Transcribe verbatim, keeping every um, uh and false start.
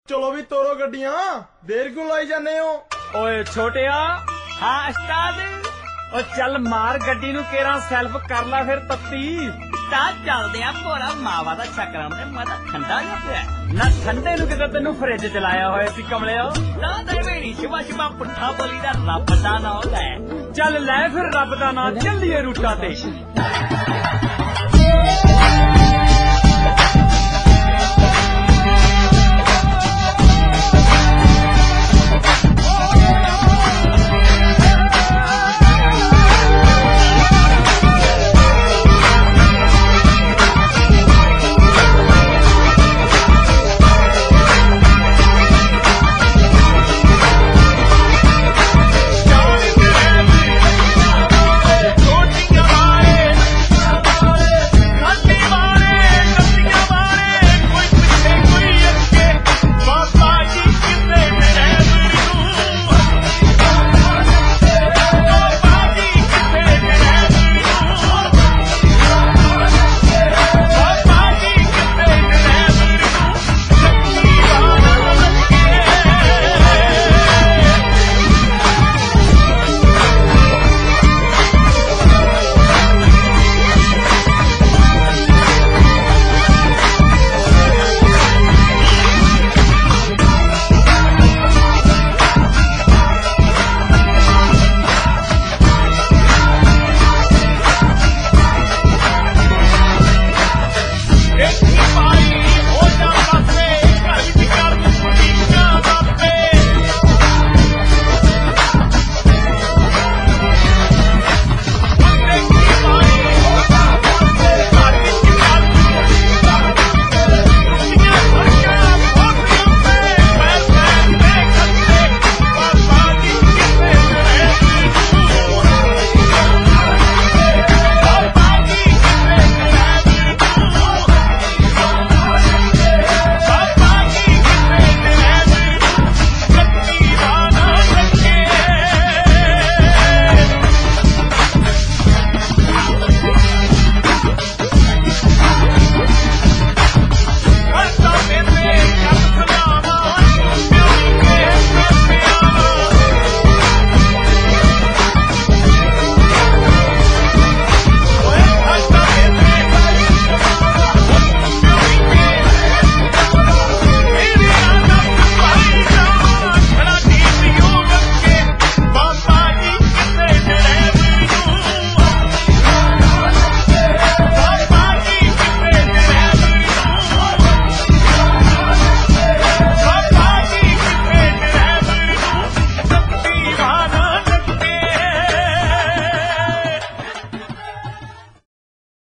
चलो भी तोरो गड्डियां, देर क्यों लाई जाने हो? ओए छोटिया, हाँ उस्ताद, ओ चल मार गड्डी नू केरा सेल्फ कर ला फिर तत्ती। उस्ताद चलदे आ भोरा मावा दा चक्कर ते मैं तां ठंडा जा पिया ना ठंडे नू किते तैनू फ्रिज चलाया होया सी कमलिया ना ते मेरी शिवा शिवा पुट्ठा बोली दा रब दा नाम लै। चल लै फिर रब दा नाम, चलिए रूटा ते।